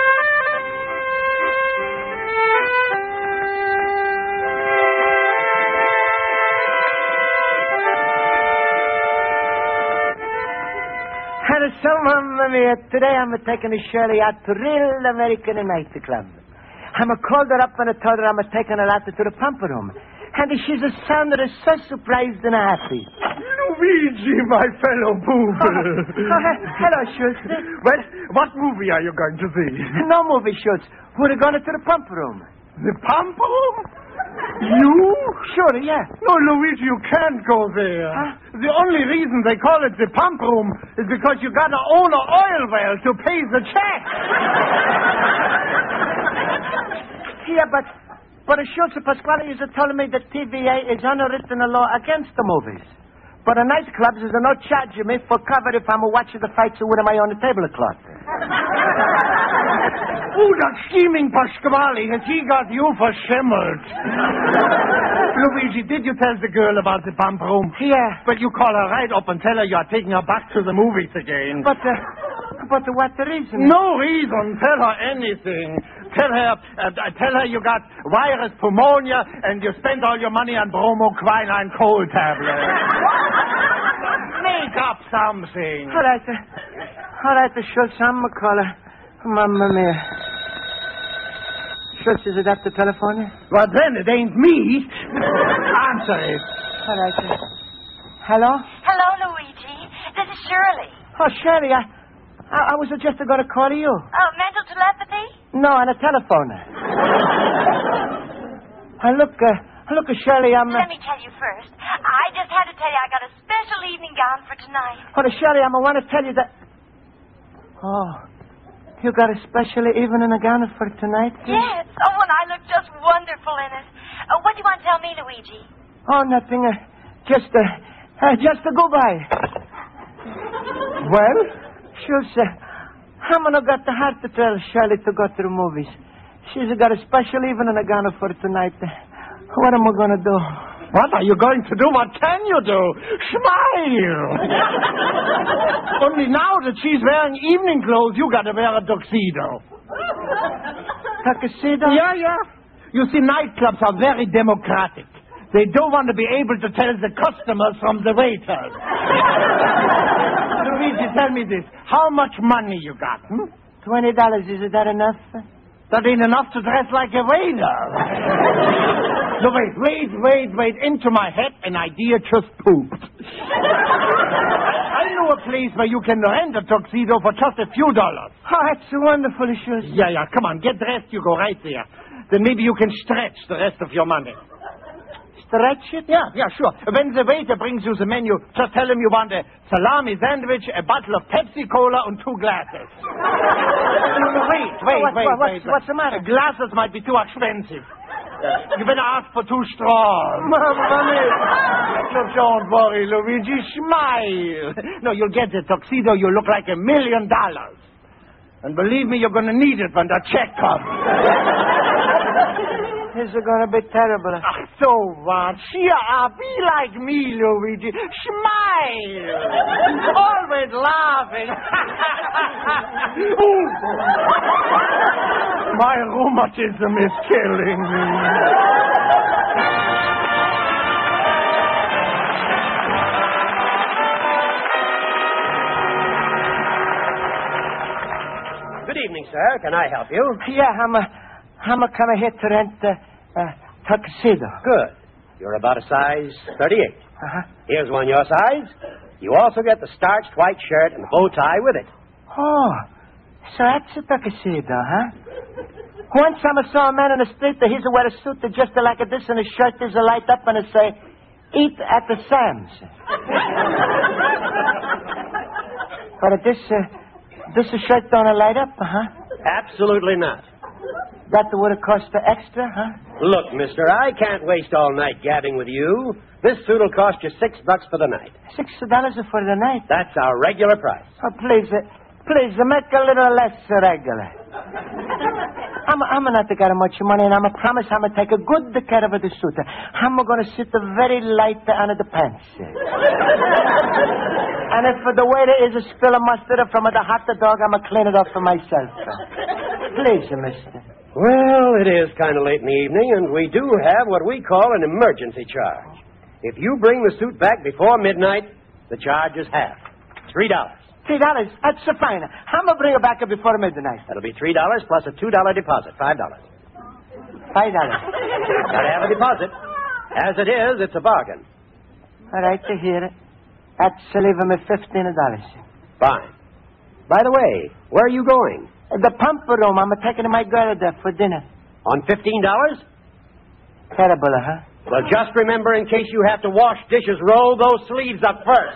And so, Mamma Mia, today I'm taking Shirley out to real American nightclub. I'm called her up and I told her I'm taking her out to the pump room. And she's a sounded so surprised and happy. Luigi, my fellow boob. Oh, oh, hello, Schultz. Well, what movie are you going to see? No movie, Schultz. We're going to the pump room. The pump room? You? Sure, yeah. No, Luigi, you can't go there. Huh? The only reason they call it the pump room is because you got to own an oil well to pay the check. Yeah, but but Schultz Pasquale is telling me that T V A is unwritten law against the movies. But the nightclubs is no charge me for cover if I'm watching the fights with my own tablecloth. Oh, that scheming Pasquale, has he got you for shimmered? Luigi, did you tell the girl about the pump room? Yeah. But you call her right up and tell her you're taking her back to the movies again. But, uh, but what the reason? No reason. Tell her anything. Tell her, uh, tell her you got virus pneumonia and you spent all your money on bromoquinine cold tablets. Make up something. All right, uh, all right, Schultz, I'm a caller. Mamma mia. Schultz, is it at the telephone? Well, then it ain't me. Answer it. All right. Uh, hello? Hello, Luigi. This is Shirley. Oh, Shirley, I, I, I was just going to call you. Oh, mental telepathy? No, on a telephone. I look, uh, look, Shirley, I'm... Uh... Let me tell you first. I just had to tell you I got a special evening gown for tonight. Oh, Shirley, I want to tell you that... Oh, you got a special evening gown for tonight? Yes. Oh, and I look just wonderful in it. Uh, what do you want to tell me, Luigi? Oh, nothing. Uh, just, uh, uh, just a goodbye. Well? Sure, sir. I'm not got the heart to tell Shirley to go to the movies. She's got a special evening gown for tonight. What am I going to do? What are you going to do? What can you do? Smile! Only now that she's wearing evening clothes, you got to wear a tuxedo. Tuxedo? Yeah, yeah. You see, nightclubs are very democratic. They don't want to be able to tell the customers from the waiters. Luigi, tell me this. How much money you got, hmm? Twenty dollars. Is that enough? That ain't enough to dress like a waiter. No, wait, wait, wait, wait. Into my head, an idea just pooped. I know a place where you can rent a tuxedo for just a few dollars. Oh, that's wonderful, sure. Yeah, yeah, come on, get dressed, you go right there. Then maybe you can stretch the rest of your money. stretch it? Yeah, yeah, sure. When the waiter brings you the menu, just tell him you want a salami sandwich, a bottle of Pepsi Cola, and two glasses. wait, wait, What- wait, what- wait. what's- what's the matter? Glasses might be too expensive. You're going to ask for two straws. No, don't worry, Luigi. Smile. No, you'll get the tuxedo. You'll look like a million dollars. And believe me, you're going to need it when the check comes. This is going to be terrible. Ach, so what? Cheer up. Be like me, Luigi. Smile. Always laughing. Ooh. My rheumatism is killing me. Good evening, sir. Can I help you? Yeah, I'm a, I'm a coming here to rent a, a tuxedo. Good. You're about a size thirty-eight. Uh-huh. Here's one your size. You also get the starched white shirt and the bow tie with it. Oh, so that's a tuxedo, huh? Once I saw a man in the street that he's a wear a suit that just like this and his shirt is a light up and it say, eat at the Sam's. But this, uh, this shirt don't light up, huh? Absolutely not. That would have cost the extra, huh? Look, mister, I can't waste all night gabbing with you. This suit will cost you six bucks for the night. Six dollars for the night? That's our regular price. Oh, please, uh, please, uh, make a little less regular. I'm, I'm not got much money, and I'm a promise I'm going to take a good care of the suit. I'm going to sit very light under the pants. And if the waiter is a spill of mustard from the hot dog, I'm going to clean it up for myself. Please, mister. Well, it is kind of late in the evening, and we do have what we call an emergency charge. If you bring the suit back before midnight, the charge is half. Three dollars. Three dollars? That's so fine. I'm going to bring it back before midnight. That'll be three dollars plus a two-dollar deposit. Five dollars. Five dollars. Gotta have a deposit. As it is, it's a bargain. All right, to hear it. That's leaving me fifteen dollars. Fine. By the way, where are you going? The pump room. I'm taking my girl there for dinner. On fifteen dollars? Terrible, huh? Well, just remember, in case you have to wash dishes, roll those sleeves up first.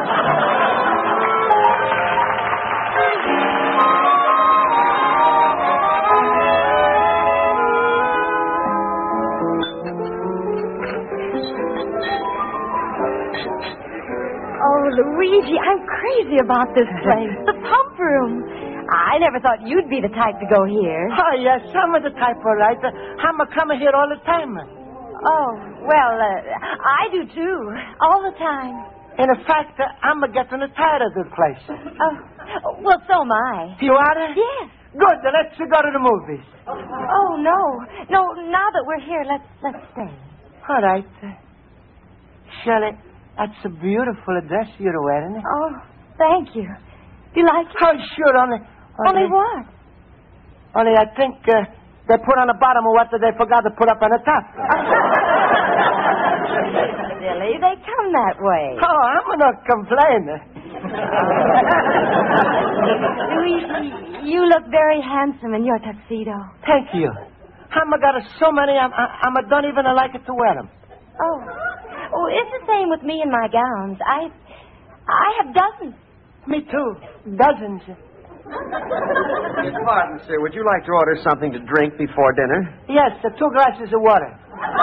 Oh, Luigi, I'm crazy about this place. The pump room. I never thought you'd be the type to go here. Oh, yes, I'm the type, all right. I'm coming here all the time. Oh, well, uh, I do too. All the time. In fact, uh, I'm getting tired of this place. Oh, well, so am I. You are? Yes. Good, then let's go to the movies. Oh, no. No, now that we're here, let's let's stay. All right. Shirley, that's a beautiful dress you're wearing. Oh, thank you. Do you like it? Oh, sure, only... Only, only what? Only I think uh, they put on the bottom of what they forgot to put up on the top. Silly, they come that way. Oh, I'm not complaining. Luigi, you look very handsome in your tuxedo. Thank you. I'm got so many, I'm, I'm, I don't even like it to wear them. Oh. Oh, it's the same with me and my gowns. I, I have dozens. Me too. Dozens. Pardon, sir. Would you like to order something to drink before dinner? Yes, uh, two glasses of water.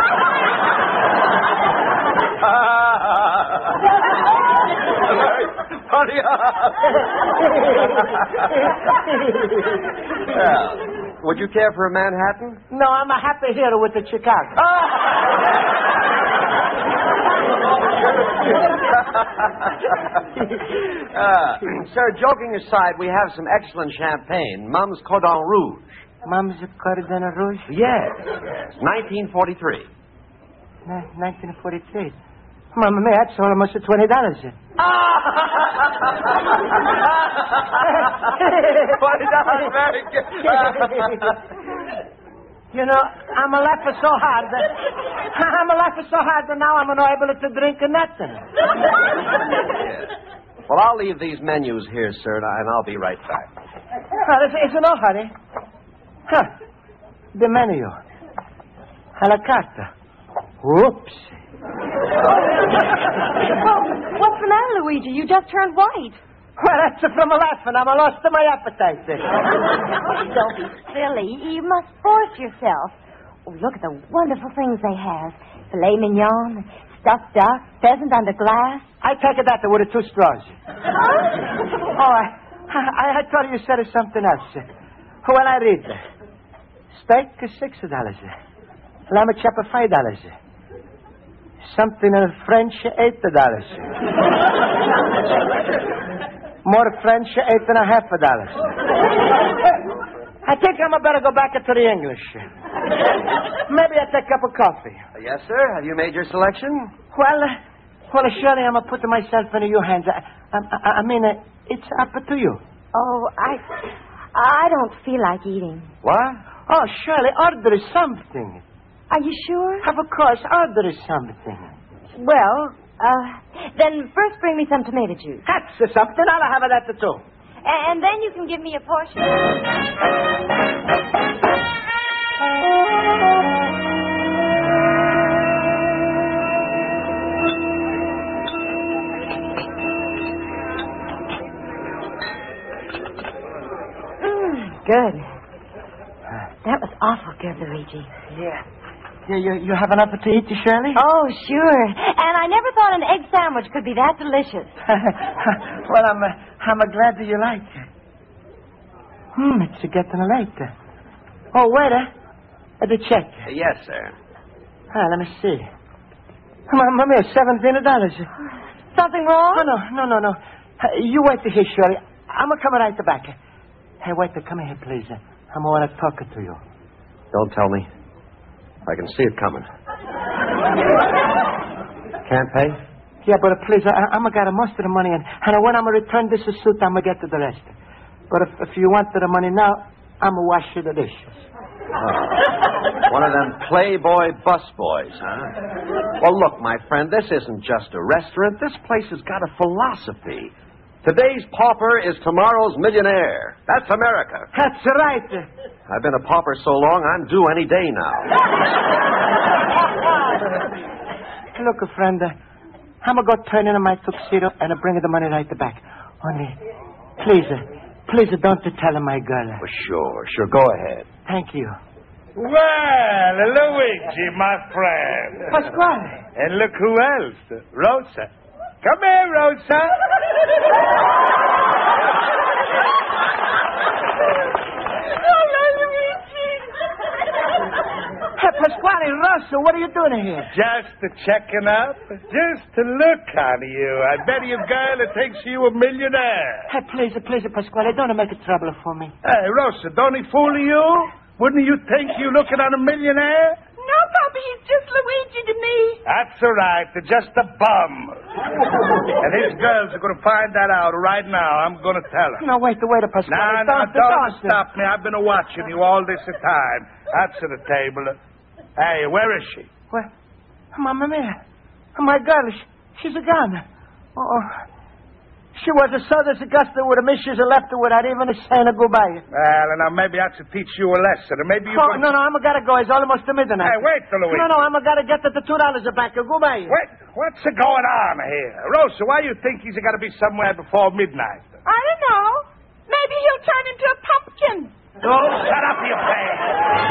Well, would you care for a Manhattan? No, I'm a happy here with the Chicago. uh, sir, joking aside, we have some excellent champagne. Mum's Cordon Rouge. Mum's Cordon Rouge? Yes, yes. nineteen forty-three. N- nineteen forty-three. Mama, me, that's almost twenty dollars. Twenty dollars, very good. You know, I'm a laughing so hard that I'm a laughing so hard that now I'm not able to drink nothing. Yes. Well, I'll leave these menus here, sir, and I'll be right back. Well, it's, it's no hurry. Huh. The menu. A la carte. Whoops. Well, what's the matter, Luigi? You just turned white. Well, that's from laughing. I'm lost to my appetite. Don't be silly. You must force yourself. Oh, look at the wonderful things they have. Filet mignon, stuffed duck, pheasant under glass. I take it that with the two straws. oh, I, I, I thought you said something else. Well, I read. Steak is six dollars. Lamb chop five dollars. Something in French, eight dollars. More French, eight and a half dollars. I think I'm better go back to the English. Maybe I take a cup of coffee. Uh, yes, sir. Have you made your selection? Well, uh, well, surely I'm putting myself in your hands. I, I, I mean, uh, it's up to you. Oh, I, I don't feel like eating. What? Oh, Shirley, order something. Are you sure? Of course, order something. Well, uh, then first bring me some tomato juice. That's something. I'll have that too. And then you can give me a portion. Mm, good. That was awful good, Luigi. Yeah. You, you, you have enough to eat, Shirley? Oh, sure. And I never thought an egg sandwich could be that delicious. Well, I'm, uh, I'm uh, glad that you like it. Hmm, it's getting late. Oh, waiter. Uh, the check. Uh, yes, sir. Ah, let me see. Mamma, seventeen dollars. Something wrong? Oh, no, no, no, no. Uh, you wait here, Shirley. I'm going to come right back. Hey, waiter, come here, please. I'm want to talk to you. Don't tell me. I can see it coming. Can't pay? Yeah, but uh, please, I, I'm going to get most of the money, and, and when I'm going to return this suit, I'm going to get to the rest. But if, if you want the money now, I'm going to wash you the dishes. Oh. One of them playboy busboys, huh? Well, look, my friend, this isn't just a restaurant. This place has got a philosophy. Today's pauper is tomorrow's millionaire. That's America. That's right. I've been a pauper so long, I'm due any day now. Look, friend, uh, I'm going to go turn in my tuxedo and bring the money right back. Only, please, uh, please uh, don't tell my girl. Well, sure, sure. Go ahead. Thank you. Well, Luigi, my friend. Pasquale. And look who else. Rosa. Come here, Rosa. Hello, Luigi. Hey, Pasquale, Rosa, what are you doing here? Just to checking up. Just to look on you. I bet you, girl, it takes you a millionaire. Hey, please, please, Pasquale, don't make it trouble for me. Hey, Rosa, don't he fool you? Wouldn't you think you looking at a millionaire? No, Papa, he's just Luigi to me. That's all right. They're just a bum. And his girls are going to find that out right now. I'm going to tell her. No, wait, wait, Pasquale. No, no, don't, don't stop me. I've been watching you all this time. That's at the table. Hey, where is she? What? Mamma mia. My girl, she, she's gone. Oh, she was so disgusted with a missus left her without even saying a goodbye. Well, now maybe I should teach you a lesson. Or maybe you oh, can... No, no, I'm gotta go. It's almost midnight. Hey, wait, Luigi. No, no, I'm gotta get the two dollars back. Goodbye. Wait, what's going on here? Rosa, why do you think he's got to be somewhere before midnight? I don't know. Maybe he'll turn into a pumpkin. Oh, shut up, you face.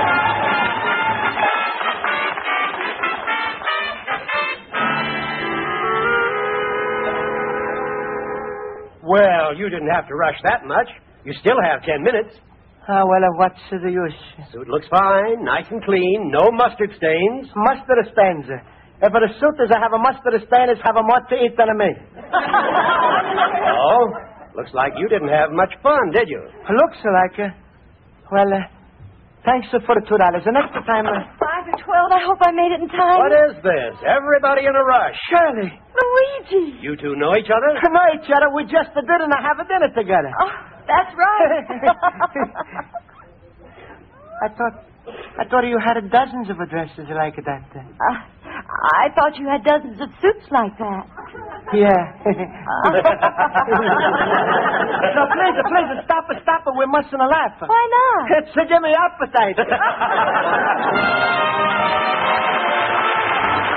Well, you didn't have to rush that much. You still have ten minutes. Ah, well, uh, what's the use? Suit looks fine, nice and clean, no mustard stains. Mustard stains. If the suit is I have a mustard stain, it's have a more to eat than me. Oh, looks like you didn't have much fun, did you? Looks like it. Well, uh, thanks for the two dollars. The next time... Uh... Five or twelve. I hope I made it in time. What is this? Everybody in a rush. Shirley. Luigi. You two know each other? Know each other. We just didn't have a dinner together. Oh, that's right. I thought... I thought you had dozens of dresses like that. Uh, I thought you had dozens of suits like that. Yeah. No, please, please, stop it, stop it. We mustn't laugh. Why not? It's to give me appetite.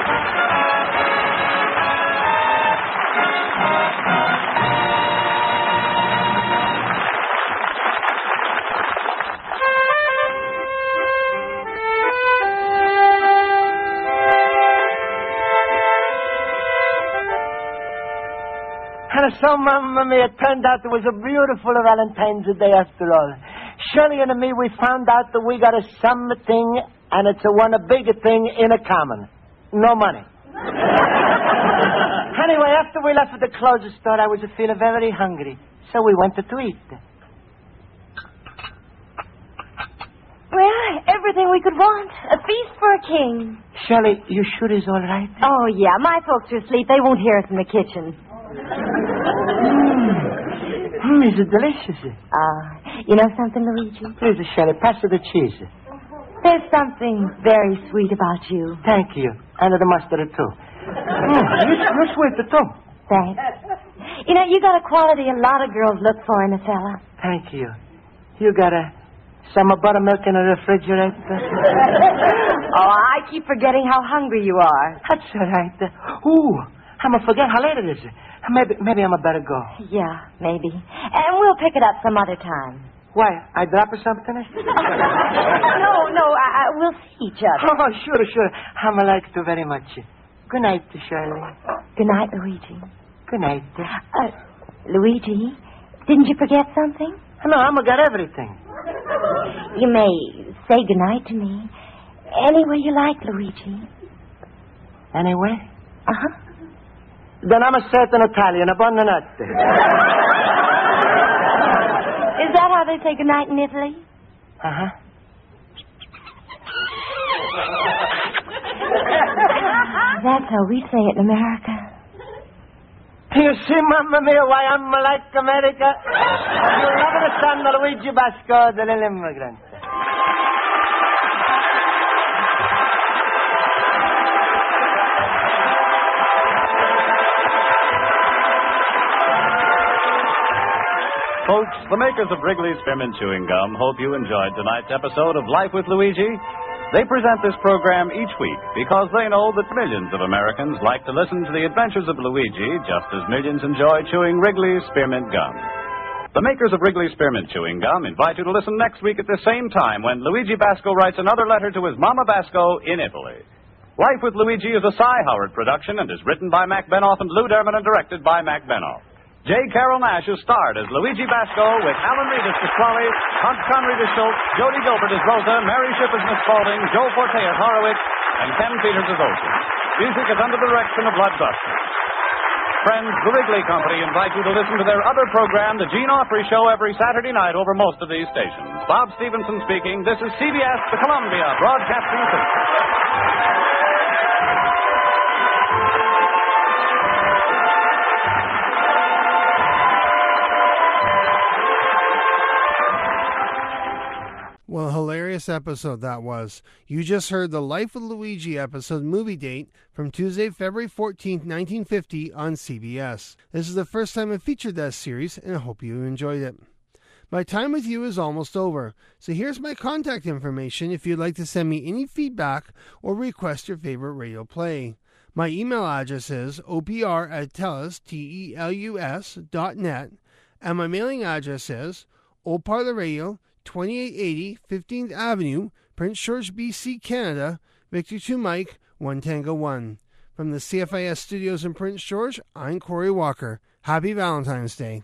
so, Mamma Mia, it turned out it was a beautiful Valentine's Day after all. Shirley and me, we found out that we got a something, and it's a one a bigger thing in a common. No money. Anyway, after we left at the clothes store, I was feeling very hungry. So we went to eat. Well, everything we could want. A feast for a king. Shirley, you sure is all right? Oh, yeah. My folks are asleep. They won't hear us in the kitchen. Mmm, mm, is it delicious? Ah, uh, you know something, Luigi? Please, Shirley, pass her the cheese. There's something very sweet about you. Thank you. And the mustard, too. Mm, you're, you're sweet, too. Thanks. You know, you got a quality a lot of girls look for in a fella. Thank you. You got a... some buttermilk in the refrigerator? Oh, I keep forgetting how hungry you are. That's all right. Ooh, I'm going to forget how late it is. Maybe, maybe I'm better go. Yeah, maybe. And we'll pick it up some other time. Why? I drop or something? no, no, I, I, we'll see each other. Oh, sure, sure. I'm like to very much. Good night, Shirley. Good night, Luigi. Good night. Uh, Luigi, didn't you forget something? No, I'm got everything. You may say goodnight to me any way you like, Luigi. Anyway? Uh-huh. Then I'm a certain Italian, a buon notte. Is that how they say goodnight in Italy? Uh-huh. That's how we say it in America. You see, Mamma Mia, why I'm like America? You never understand Luigi Basco, the little immigrant. Folks, the makers of Wrigley's Spearmint Chewing Gum hope you enjoyed tonight's episode of Life with Luigi. They present this program each week because they know that millions of Americans like to listen to the adventures of Luigi just as millions enjoy chewing Wrigley's Spearmint Gum. The makers of Wrigley's Spearmint Chewing Gum invite you to listen next week at the same time when Luigi Basco writes another letter to his Mama Basco in Italy. Life with Luigi is a Cy Howard production and is written by Mac Benoff and Lou Derman and directed by Mac Benoff. J. Carol Nash is starred as Luigi Basco with Alan Reed as Pasquale, Hans Conried as Schultz, Jody Gilbert as Rosa, Mary Shipp as Miss Spaulding, Joe Forte as Horowitz, and Ken Peters as Olson. Music is under the direction of Bud Buster. Friends, the Wrigley Company invite you to listen to their other program, The Gene Autry Show, every Saturday night over most of these stations. Bob Stevenson speaking. This is C B S, the Columbia Broadcasting System. Well, a hilarious episode that was. You just heard the Life with Luigi episode movie date from Tuesday, February fourteenth, nineteen fifty on C B S. This is the first time I've featured that series, and I hope you enjoyed it. My time with you is almost over, so here's my contact information if you'd like to send me any feedback or request your favorite radio play. My email address is opr at telus, T E L U S, dot net, and my mailing address is Old Parlor Radio, twenty-eight eighty fifteenth Avenue, Prince George, B C, Canada, Victor two Mike, one Tango one. From the C F I S studios in Prince George, I'm Corey Walker. Happy Valentine's Day.